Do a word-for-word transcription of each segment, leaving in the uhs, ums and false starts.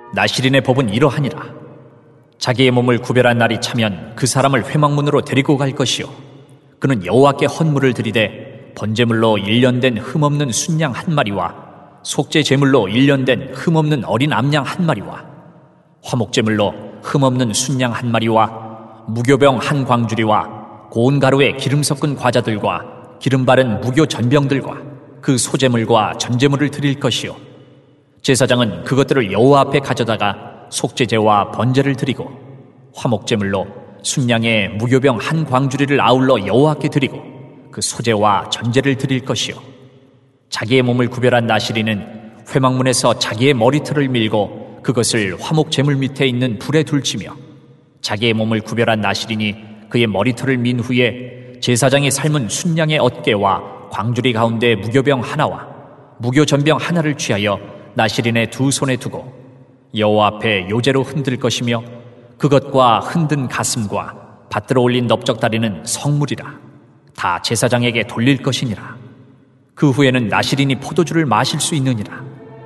나시린의 법은 이러하니라. 자기의 몸을 구별한 날이 차면 그 사람을 회막문으로 데리고 갈 것이요, 그는 여호와께 헌물을 드리되 번제물로 일년된 흠없는 순양 한 마리와 속죄 제물로 일년된 흠없는 어린 암양 한 마리와 화목제물로 흠없는 순양 한 마리와 무교병 한 광주리와 고운 가루에 기름 섞은 과자들과 기름 바른 무교 전병들과 그 소제물과 전제물을 드릴 것이요, 제사장은 그것들을 여호와 앞에 가져다가 속죄제와 번제를 드리고 화목제물로 순양의 무교병 한 광주리를 아울러 여호와께 드리고 그 소제와 전제를 드릴 것이요, 자기의 몸을 구별한 나시린은 회막문에서 자기의 머리털을 밀고 그것을 화목제물 밑에 있는 불에 둘치며, 자기의 몸을 구별한 나시린이 그의 머리털을 민 후에 제사장이 삶은 순양의 어깨와 광주리 가운데 무교병 하나와 무교전병 하나를 취하여 나시린의 두 손에 두고 여호와 앞에 요제로 흔들 것이며, 그것과 흔든 가슴과 받들어 올린 넓적다리는 성물이라 다 제사장에게 돌릴 것이니라. 그 후에는 나시린이 포도주를 마실 수 있느니라.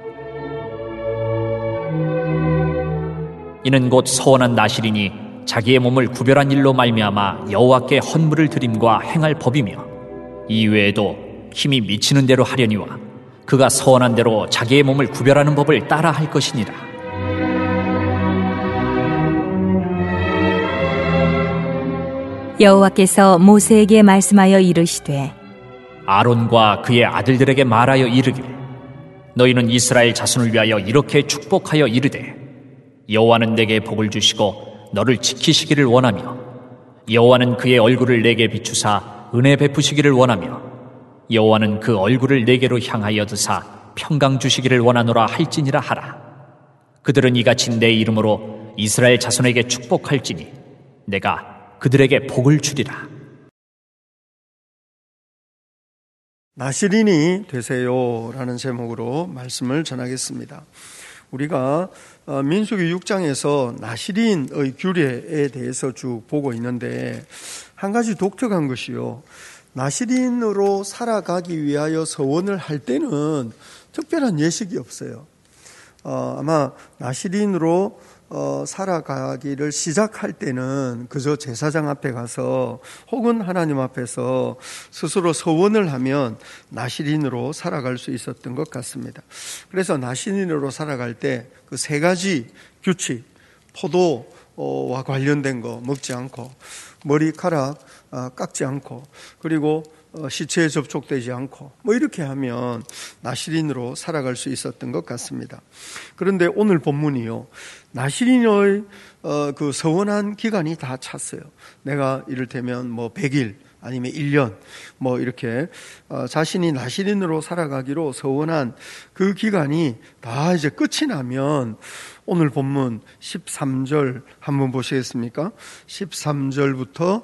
이는 곧 서원한 나시린이 자기의 몸을 구별한 일로 말미암아 여호와께 헌물을 드림과 행할 법이며, 이외에도 힘이 미치는 대로 하려니와 그가 서원한 대로 자기의 몸을 구별하는 법을 따라 할 것이니라. 여호와께서 모세에게 말씀하여 이르시되, 아론과 그의 아들들에게 말하여 이르길, 너희는 이스라엘 자손을 위하여 이렇게 축복하여 이르되, 여호와는 내게 복을 주시고 너를 지키시기를 원하며, 여호와는 그의 얼굴을 내게 비추사 은혜 베푸시기를 원하며, 여호와는 그 얼굴을 내게로 향하여 드사 평강 주시기를 원하노라 할지니라 하라. 그들은 이같이 내 이름으로 이스라엘 자손에게 축복할지니 내가 그들에게 복을 주리라. 나시린이 되세요라는 제목으로 말씀을 전하겠습니다. 우리가 민수기 육 장에서 나시린의 규례에 대해서 쭉 보고 있는데, 한 가지 독특한 것이요, 나시린으로 살아가기 위하여 서원을 할 때는 특별한 예식이 없어요. 어, 아마 나시린으로 어, 살아가기를 시작할 때는 그저 제사장 앞에 가서 혹은 하나님 앞에서 스스로 서원을 하면 나시린으로 살아갈 수 있었던 것 같습니다. 그래서 나시린으로 살아갈 때 그 세 가지 규칙, 포도와 관련된 거 먹지 않고, 머리카락 깎지 않고, 그리고 시체에 접촉되지 않고, 뭐 이렇게 하면 나시린으로 살아갈 수 있었던 것 같습니다. 그런데 오늘 본문이요, 나시린의 어, 그 서원한 기간이 다 찼어요. 내가 이를테면 뭐 백 일 아니면 일 년 뭐 이렇게 어, 자신이 나시린으로 살아가기로 서원한 그 기간이 다 이제 끝이 나면, 오늘 본문 십삼 절 한번 보시겠습니까? 십삼 절부터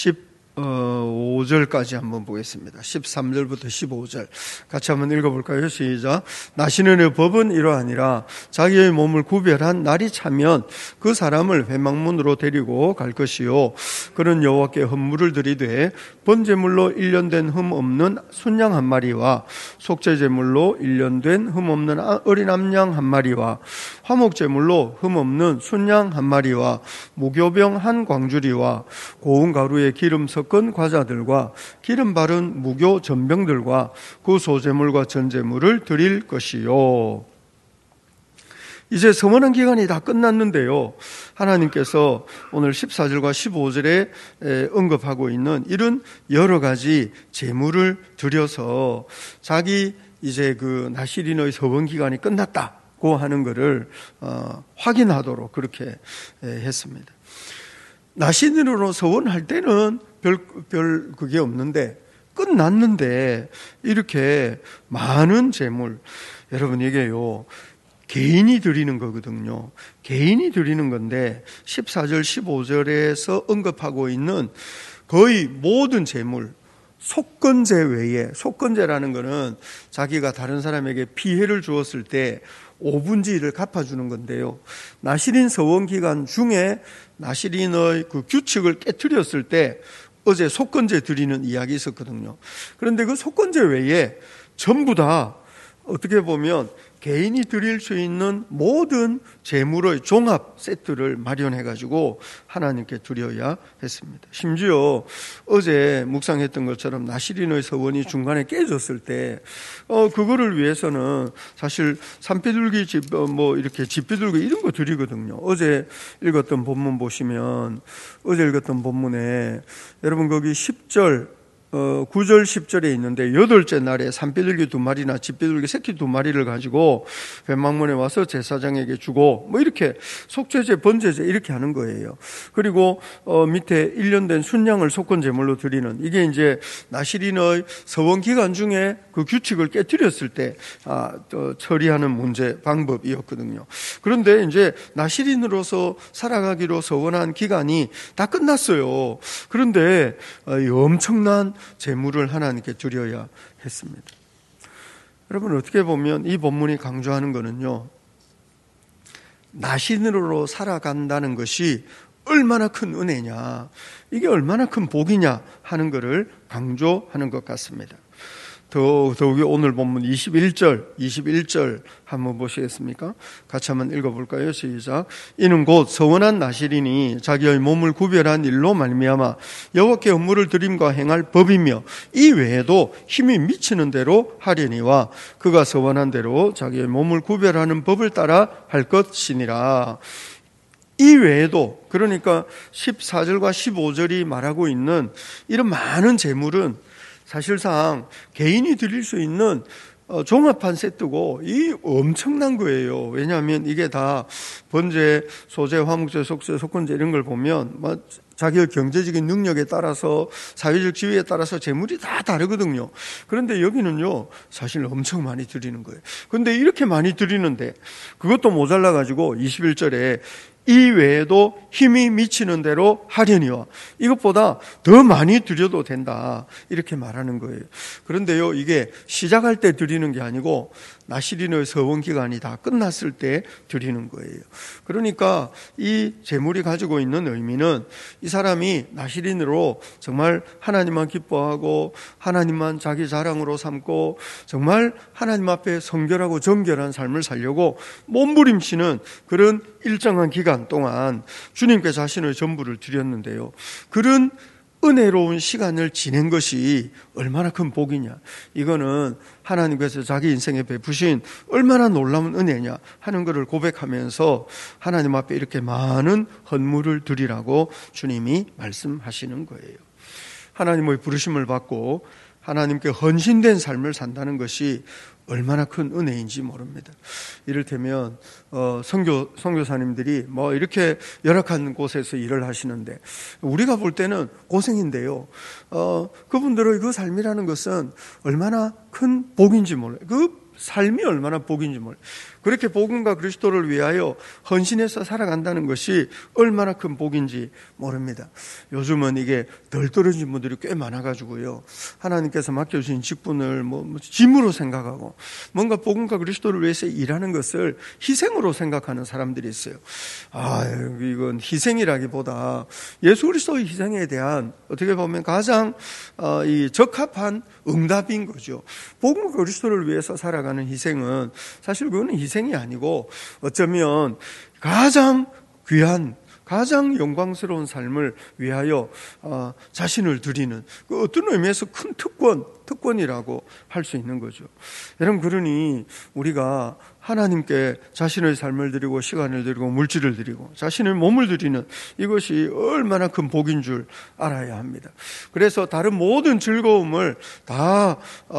십오 절까지 한번 보겠습니다. 십삼 절부터 십오 절 같이 한번 읽어볼까요? 시작. 나시린의 법은 이러하니라. 자기의 몸을 구별한 날이 차면 그 사람을 회막문으로 데리고 갈 것이요, 그는 여호와께 헌물을 드리되 번제물로 일 년 된 흠 없는 순양 한 마리와 속죄제물로 일 년 된 흠 없는 어린 암양 한 마리와 화목제물로 흠 없는 순양 한 마리와 무교병 한 광주리와 고운 가루에 기름 섞은 과자들과 기름 바른 무교 전병들과 그 소제물과 전제물을 드릴 것이요. 이제 서원한 기간이 다 끝났는데요, 하나님께서 오늘 십사 절과 십오 절에 언급하고 있는 이런 여러 가지 제물을 드려서 자기 이제 그 나시린의 서원 기간이 끝났다고 하는 것을 어, 확인하도록 그렇게 했습니다. 나시린으로 서원할 때는 별, 별 그게 없는데, 끝났는데 이렇게 많은 제물, 여러분 이게요 개인이 드리는 거거든요. 개인이 드리는 건데 십사 절 십오 절에서 언급하고 있는 거의 모든 제물, 속건제 외에, 속건제라는 거는 자기가 다른 사람에게 피해를 주었을 때 오분지를 갚아주는 건데요, 나시린 서원 기간 중에 나시린의 그 규칙을 깨트렸을 때 어제 속건제 드리는 이야기 있었거든요. 그런데 그 속건제 외에 전부 다 어떻게 보면 개인이 드릴 수 있는 모든 제물의 종합 세트를 마련해가지고 하나님께 드려야 했습니다. 심지어 어제 묵상했던 것처럼 나시린의 서원이 중간에 깨졌을 때, 어, 그거를 위해서는 사실 산비둘기 집, 뭐 이렇게 집비둘기 이런 거 드리거든요. 어제 읽었던 본문 보시면, 어제 읽었던 본문에 여러분 거기 십 절, 어, 구 절 십 절에 있는데 여덟째 날에 산비둘기 두 마리나 집비둘기 새끼 두 마리를 가지고 회막문에 와서 제사장에게 주고 뭐 이렇게 속죄제 번제제 이렇게 하는 거예요. 그리고 어, 밑에 일 년 된 순양을 속건 제물로 드리는, 이게 이제 나시린의 서원 기간 중에 그 규칙을 깨뜨렸을 때 아, 또 처리하는 문제 방법이었거든요. 그런데 이제 나시린으로서 살아가기로 서원한 기간이 다 끝났어요. 그런데 어, 이 엄청난 제물을 하나님께 드려야 했습니다. 여러분, 어떻게 보면 이 본문이 강조하는 것은요, 나신으로 살아간다는 것이 얼마나 큰 은혜냐, 이게 얼마나 큰 복이냐 하는 것을 강조하는 것 같습니다. 더욱이 오늘 본문 이십일 절, 이십일 절 한번 보시겠습니까? 같이 한번 읽어볼까요? 시작. 이는 곧 서원한 나시린이 자기의 몸을 구별한 일로 말미암아 여호와께 업무를 드림과 행할 법이며 이 외에도 힘이 미치는 대로 하려니와 그가 서원한 대로 자기의 몸을 구별하는 법을 따라 할 것이니라. 이 외에도, 그러니까 십사 절과 십오 절이 말하고 있는 이런 많은 제물은 사실상 개인이 드릴 수 있는 종합한 세트고 이 엄청난 거예요. 왜냐하면 이게 다 번제, 소제, 화목제, 속죄, 속건제 이런 걸 보면 자기의 경제적인 능력에 따라서, 사회적 지위에 따라서 재물이 다 다르거든요. 그런데 여기는요, 사실 엄청 많이 드리는 거예요. 그런데 이렇게 많이 드리는데 그것도 모자라가지고 이십일 절에 이 외에도 힘이 미치는 대로 하려니와, 이것보다 더 많이 드려도 된다, 이렇게 말하는 거예요. 그런데요, 이게 시작할 때 드리는 게 아니고 나시린의 서원 기간이 다 끝났을 때 드리는 거예요. 그러니까 이 제물이 가지고 있는 의미는 이 사람이 나시린으로 정말 하나님만 기뻐하고 하나님만 자기 자랑으로 삼고 정말 하나님 앞에 성결하고 정결한 삶을 살려고 몸부림치는 그런 일정한 기간 동안 주님께 자신의 전부를 드렸는데요, 그런 은혜로운 시간을 지낸 것이 얼마나 큰 복이냐, 이거는 하나님께서 자기 인생에 베푸신 얼마나 놀라운 은혜냐 하는 것을 고백하면서 하나님 앞에 이렇게 많은 헌물을 드리라고 주님이 말씀하시는 거예요. 하나님의 부르심을 받고 하나님께 헌신된 삶을 산다는 것이 얼마나 큰 은혜인지 모릅니다. 이를테면 어, 선교 선교사님들이 뭐 이렇게 열악한 곳에서 일을 하시는데 우리가 볼 때는 고생인데요. 어, 그분들의 그 삶이라는 것은 얼마나 큰 복인지 몰라요. 그 삶이 얼마나 복인지 몰라요. 그렇게 복음과 그리스도를 위하여 헌신해서 살아간다는 것이 얼마나 큰 복인지 모릅니다. 요즘은 이게 덜 떨어진 분들이 꽤 많아가지고요, 하나님께서 맡겨주신 직분을 뭐, 뭐 짐으로 생각하고 뭔가 복음과 그리스도를 위해서 일하는 것을 희생으로 생각하는 사람들이 있어요. 아, 이건 희생이라기보다 예수 그리스도의 희생에 대한 어떻게 보면 가장 어, 이 적합한 응답인 거죠. 복음과 그리스도를 위해서 살아가는 희생은 사실 그거는 희생 희생이 아니고 어쩌면 가장 귀한, 가장 영광스러운 삶을 위하여 어, 자신을 드리는 그 어떤 의미에서 큰 특권, 특권이라고 할 수 있는 거죠. 여러분, 그러니 우리가 하나님께 자신의 삶을 드리고 시간을 드리고 물질을 드리고 자신의 몸을 드리는 이것이 얼마나 큰 복인 줄 알아야 합니다. 그래서 다른 모든 즐거움을 다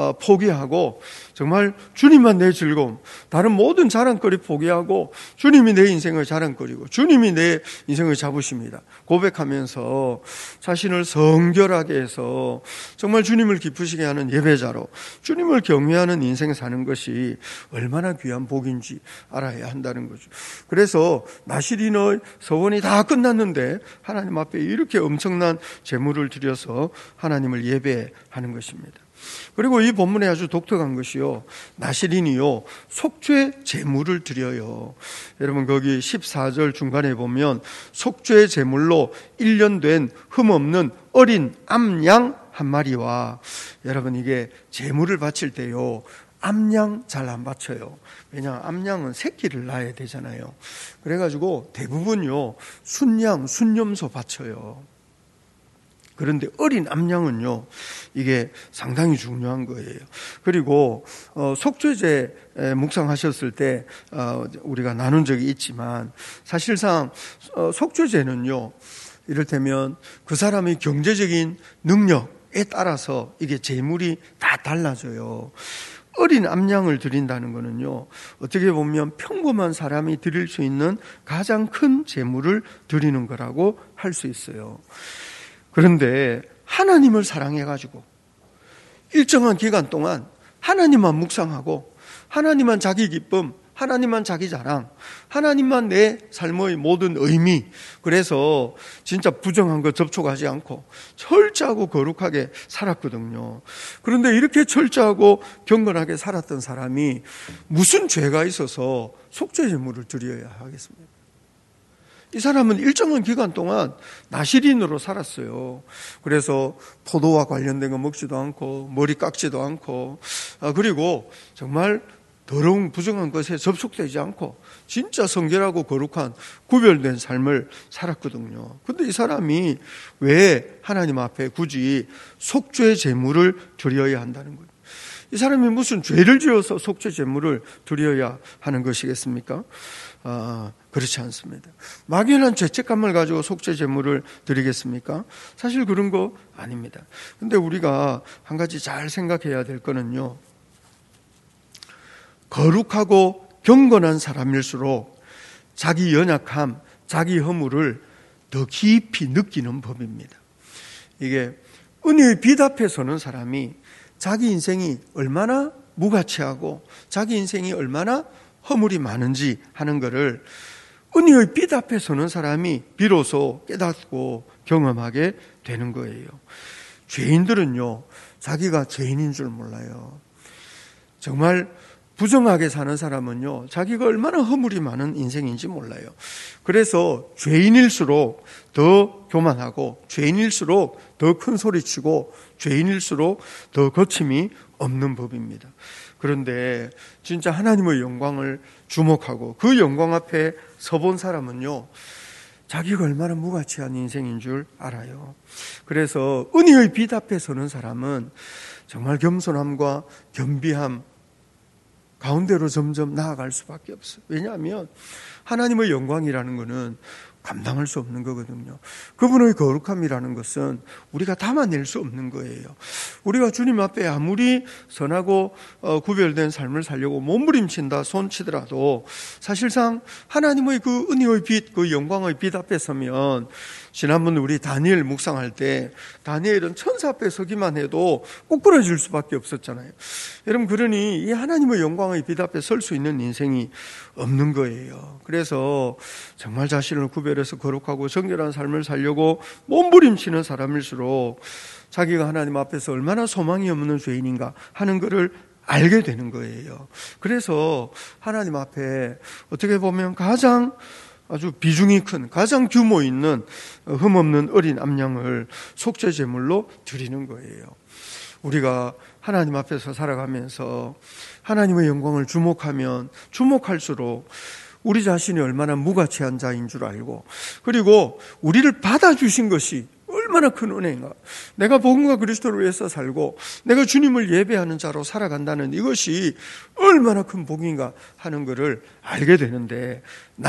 포기하고 정말 주님만 내 즐거움, 다른 모든 자랑거리 포기하고 주님이 내 인생의 자랑거리고 주님이 내 인생의 자부심이다 고백하면서 자신을 성결하게 해서 정말 주님을 기쁘시게 하는 예배자로 주님을 경외하는 인생 사는 것이 얼마나 귀한 복인지 알아야 한다는 거죠. 그래서 나시린의 서원이 다 끝났는데 하나님 앞에 이렇게 엄청난 제물을 드려서 하나님을 예배하는 것입니다. 그리고 이 본문에 아주 독특한 것이요, 나시린이요 속죄 제물을 드려요. 여러분, 거기 십사 절 중간에 보면 속죄 제물로 일 년 된 흠없는 어린 암양 한 마리와, 여러분 이게 제물을 바칠 때요, 암양 잘 안 바쳐요. 왜냐, 암양은 새끼를 낳아야 되잖아요. 그래가지고 대부분요, 순양, 순염소 바쳐요. 그런데 어린 암양은요, 이게 상당히 중요한 거예요. 그리고 어, 속죄제 묵상하셨을 때 어, 우리가 나눈 적이 있지만, 사실상 어, 속죄제는요, 이를테면 그 사람의 경제적인 능력에 따라서 이게 제물이 다 달라져요. 어린 암양을 드린다는 것은요, 어떻게 보면 평범한 사람이 드릴 수 있는 가장 큰 제물을 드리는 거라고 할 수 있어요. 그런데 하나님을 사랑해가지고 일정한 기간 동안 하나님만 묵상하고, 하나님만 자기 기쁨, 하나님만 자기 자랑, 하나님만 내 삶의 모든 의미, 그래서 진짜 부정한 거 접촉하지 않고 철저하고 거룩하게 살았거든요. 그런데 이렇게 철저하고 경건하게 살았던 사람이 무슨 죄가 있어서 속죄제물을 드려야 하겠습니까? 이 사람은 일정한 기간 동안 나실인으로 살았어요. 그래서 포도와 관련된 거 먹지도 않고 머리 깎지도 않고, 아, 그리고 정말 더러운 부정한 것에 접속되지 않고 진짜 성결하고 거룩한 구별된 삶을 살았거든요. 근데 이 사람이 왜 하나님 앞에 굳이 속죄 제물을 드려야 한다는 거예요? 이 사람이 무슨 죄를 지어서 속죄 제물을 드려야 하는 것이겠습니까? 아, 그렇지 않습니다. 막연한 죄책감을 가지고 속죄 제물을 드리겠습니까? 사실 그런 거 아닙니다. 근데 우리가 한 가지 잘 생각해야 될 거는요, 거룩하고 경건한 사람일수록 자기 연약함, 자기 허물을 더 깊이 느끼는 법입니다. 이게 은혜의 빛 앞에 서는 사람이 자기 인생이 얼마나 무가치하고 자기 인생이 얼마나 허물이 많은지 하는 것을 은혜의 빛 앞에 서는 사람이 비로소 깨닫고 경험하게 되는 거예요. 죄인들은요, 자기가 죄인인 줄 몰라요. 정말 부정하게 사는 사람은요, 자기가 얼마나 허물이 많은 인생인지 몰라요. 그래서 죄인일수록 더 교만하고, 죄인일수록 더 큰 소리치고, 죄인일수록 더 거침이 없는 법입니다. 그런데 진짜 하나님의 영광을 주목하고 그 영광 앞에 서본 사람은요, 자기가 얼마나 무가치한 인생인 줄 알아요. 그래서 은혜의 빛 앞에 서는 사람은 정말 겸손함과 겸비함 가운데로 점점 나아갈 수밖에 없어요. 왜냐하면 하나님의 영광이라는 것은 감당할 수 없는 거거든요. 그분의 거룩함이라는 것은 우리가 담아낼 수 없는 거예요. 우리가 주님 앞에 아무리 선하고 어, 구별된 삶을 살려고 몸부림친다 손치더라도 사실상 하나님의 그 은혜의 빛, 그 영광의 빛 앞에 서면, 지난번 우리 다니엘 묵상할 때 다니엘은 천사 앞에 서기만 해도 꼬꾸라질 수밖에 없었잖아요. 여러분, 그러니 이 하나님의 영광의 빛 앞에 설 수 있는 인생이 없는 거예요. 그래서 정말 자신을 구별해서 거룩하고 정결한 삶을 살려고 몸부림치는 사람일수록 자기가 하나님 앞에서 얼마나 소망이 없는 죄인인가 하는 것을 알게 되는 거예요. 그래서 하나님 앞에 어떻게 보면 가장 아주 비중이 큰, 가장 규모 있는 흠없는 어린 암양을 속죄 제물로 드리는 거예요. 우리가 하나님 앞에서 살아가면서 하나님의 영광을 주목하면 주목할수록 우리 자신이 얼마나 무가치한 자인 줄 알고, 그리고 우리를 받아주신 것이 얼마나 큰 은혜인가. 내가 복음과 그리스도를 위해서 살고 내가 주님을 예배하는 자로 살아간다는 이것이 얼마나 큰 복인가 하는 것을 알게 되는데,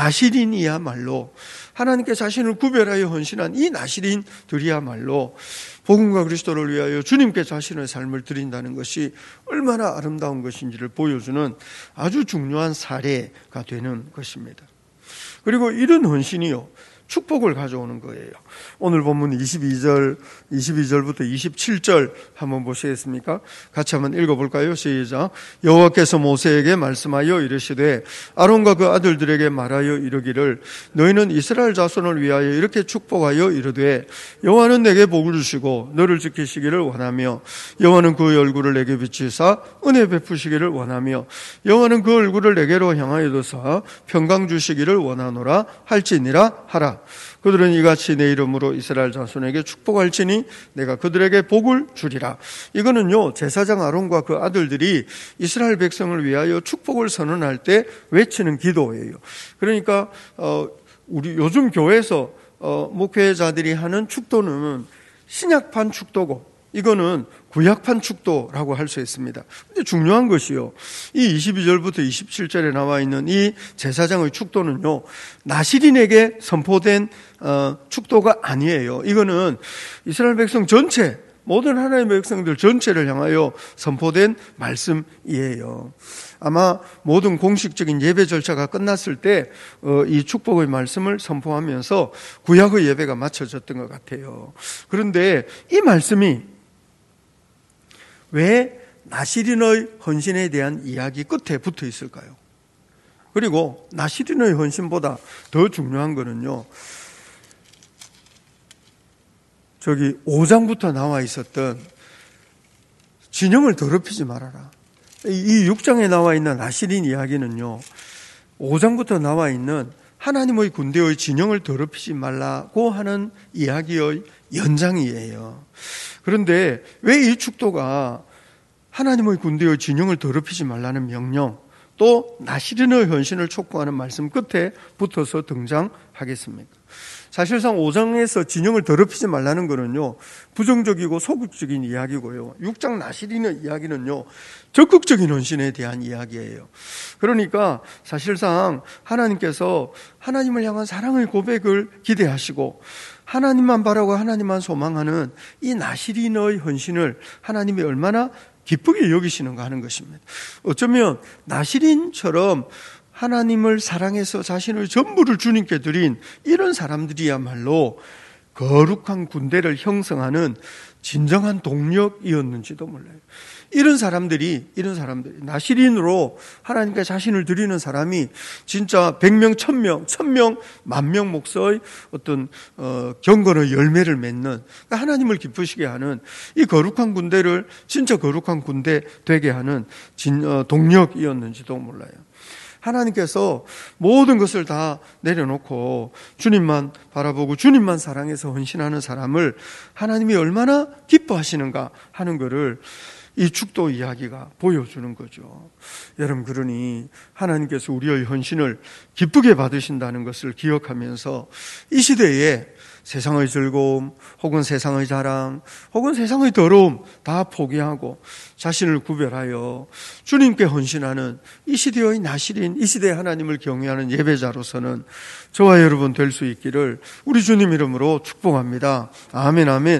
나실인이야말로 하나님께 자신을 구별하여 헌신한 이 나실인들이야말로 복음과 그리스도를 위하여 주님께 자신의 삶을 드린다는 것이 얼마나 아름다운 것인지를 보여주는 아주 중요한 사례가 되는 것입니다. 그리고 이런 헌신이요, 축복을 가져오는 거예요. 오늘 본문 이십이 절, 이십이 절부터 이십칠 절 한번 보시겠습니까? 같이 한번 읽어볼까요? 시작. 여호와께서 모세에게 말씀하여 이르시되 아론과 그 아들들에게 말하여 이르기를, 너희는 이스라엘 자손을 위하여 이렇게 축복하여 이르되, 여호와는 내게 복을 주시고 너를 지키시기를 원하며, 여호와는 그 얼굴을 내게 비치사 은혜 베푸시기를 원하며, 여호와는 그 얼굴을 내게로 향하여 두사 평강 주시기를 원하노라 할지니라 하라. 하라. 그들은 이같이 내 이름으로 이스라엘 자손에게 축복할지니 내가 그들에게 복을 주리라. 이거는요, 제사장 아론과 그 아들들이 이스라엘 백성을 위하여 축복을 선언할 때 외치는 기도예요. 그러니까 어, 우리 요즘 교회에서 어, 목회자들이 하는 축도는 신약판 축도고, 이거는 구약판 축도라고 할 수 있습니다. 근데 중요한 것이요, 이 이십이 절부터 이십칠 절에 나와 있는 이 제사장의 축도는요, 나시린에게 선포된 어, 축도가 아니에요. 이거는 이스라엘 백성 전체, 모든 하나님의 백성들 전체를 향하여 선포된 말씀이에요. 아마 모든 공식적인 예배 절차가 끝났을 때 이 축복의 말씀을 선포하면서 구약의 예배가 마쳐졌던 것 같아요. 그런데 이 말씀이 왜 나시린의 헌신에 대한 이야기 끝에 붙어 있을까요? 그리고 나시린의 헌신보다 더 중요한 거는요, 저기 오 장부터 나와 있었던 진영을 더럽히지 말아라. 이 육 장에 나와 있는 나시린 이야기는요, 오 장부터 나와 있는 하나님의 군대의 진영을 더럽히지 말라고 하는 이야기의 연장이에요. 그런데 왜 이 축도가 하나님의 군대의 진영을 더럽히지 말라는 명령, 또 나시린의 헌신을 촉구하는 말씀 끝에 붙어서 등장하겠습니까? 사실상 오 장에서 진영을 더럽히지 말라는 것은요, 부정적이고 소극적인 이야기고요, 육 장 나시린의 이야기는요, 적극적인 헌신에 대한 이야기예요. 그러니까 사실상 하나님께서 하나님을 향한 사랑의 고백을 기대하시고 하나님만 바라고 하나님만 소망하는 이 나시린의 헌신을 하나님이 얼마나 기쁘게 여기시는가 하는 것입니다. 어쩌면 나시린처럼 하나님을 사랑해서 자신의 전부를 주님께 드린 이런 사람들이야말로 거룩한 군대를 형성하는 진정한 동력이었는지도 몰라요. 이런 사람들이, 이런 사람들이, 나시린으로 하나님께 자신을 드리는 사람이 진짜 백 명, 천 명, 천 명, 만 명 목사의 어떤, 어, 경건의 열매를 맺는, 그러니까 하나님을 기쁘시게 하는 이 거룩한 군대를 진짜 거룩한 군대 되게 하는 진, 어, 동력이었는지도 몰라요. 하나님께서 모든 것을 다 내려놓고 주님만 바라보고 주님만 사랑해서 헌신하는 사람을 하나님이 얼마나 기뻐하시는가 하는 것을 이 축도 이야기가 보여주는 거죠. 여러분, 그러니 하나님께서 우리의 헌신을 기쁘게 받으신다는 것을 기억하면서 이 시대에 세상의 즐거움 혹은 세상의 자랑 혹은 세상의 더러움 다 포기하고 자신을 구별하여 주님께 헌신하는 이 시대의 나시린, 이 시대의 하나님을 경외하는 예배자로서는 저와 여러분 될 수 있기를 우리 주님 이름으로 축복합니다. 아멘, 아멘.